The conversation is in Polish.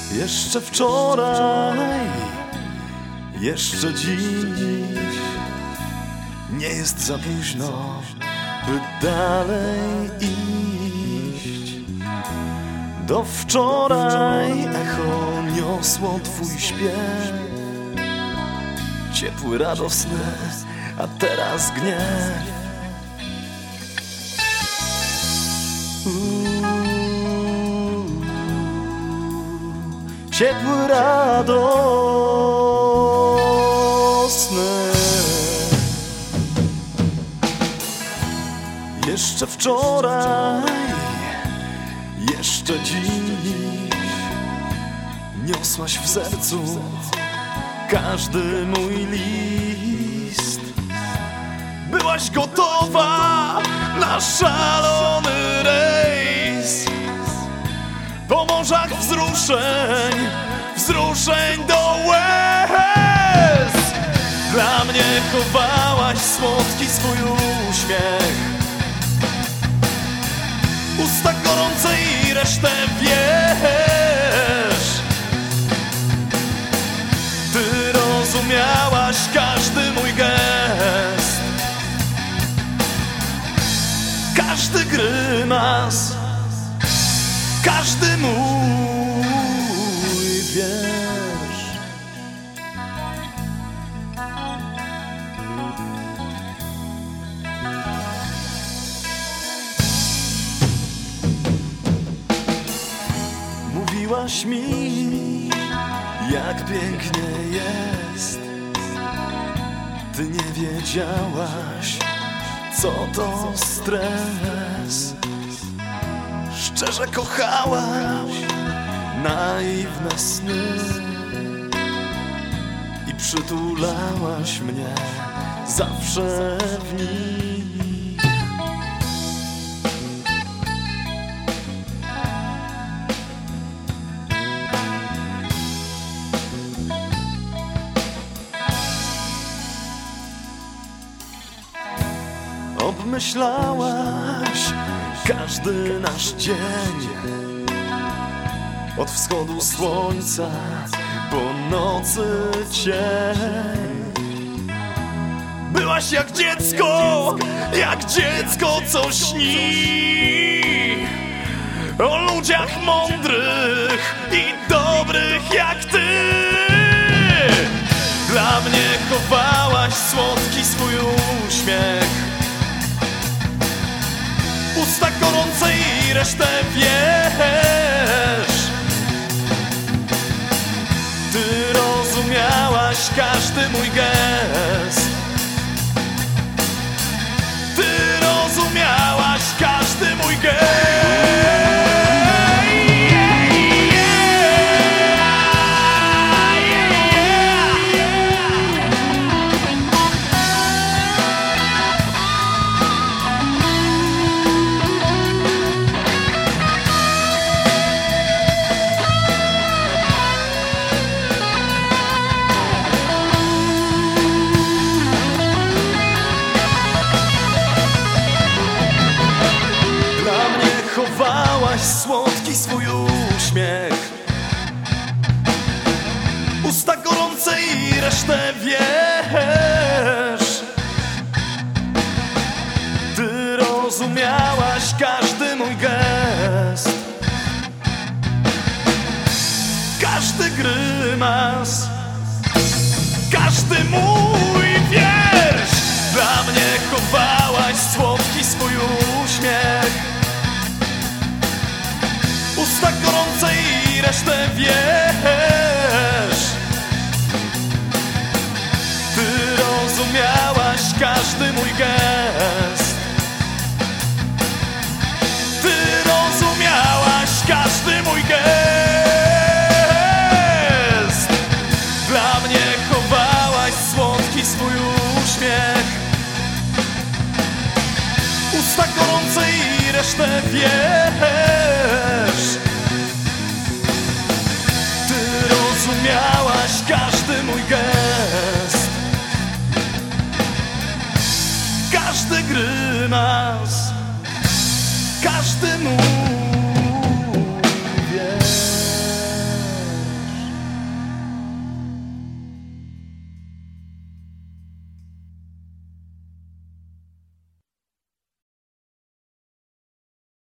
Jeszcze wczoraj, jeszcze dziś. Nie jest za późno, by dalej iść. Do wczoraj echo niosło twój śpiew, ciepły, radosny, a teraz gniew. Ciepły, radosny. Jeszcze wczoraj, jeszcze dziś niosłaś w sercu każdy mój list. Byłaś gotowa na szalony rejs po morzach wzruszeń, wzruszeń do łez. Dla mnie chowałaś słodki swój uśmiech, usta gorące i resztę wiesz. Ty rozumiałaś każdy mój gest, każdy grymas, każdy mój wiersz. Mówiłaś mi, jak pięknie jest. Ty nie wiedziałaś, co to stres. Szczerze kochałaś naiwne sny i przytulałaś mnie zawsze w nich. Obmyślałaś każdy nasz dzień, od wschodu słońca po nocy cień. Byłaś jak dziecko, co śni o ludziach mądrych i dobrych jak ty. Dla mnie chowałaś słodki swój uśmiech, usta gorące i resztę wiesz. Ty rozumiałaś każdy mój gest, ty rozumiałaś każdy mój gest. Chowałaś słodki swój uśmiech, usta gorące i resztę wiesz. Ty rozumiałaś każdy mój gest, każdy grymas, każdy mój wiersz. Dla mnie chowałaś słodki swój uśmiech, usta gorące i resztę wiesz. Ty rozumiałaś każdy mój gest, ty rozumiałaś każdy mój gest. Dla mnie chowałaś słodki swój uśmiech, usta gorące i resztę wiesz. Ty rozumiałaś każdy mój gest, każdy grymas, każdy mój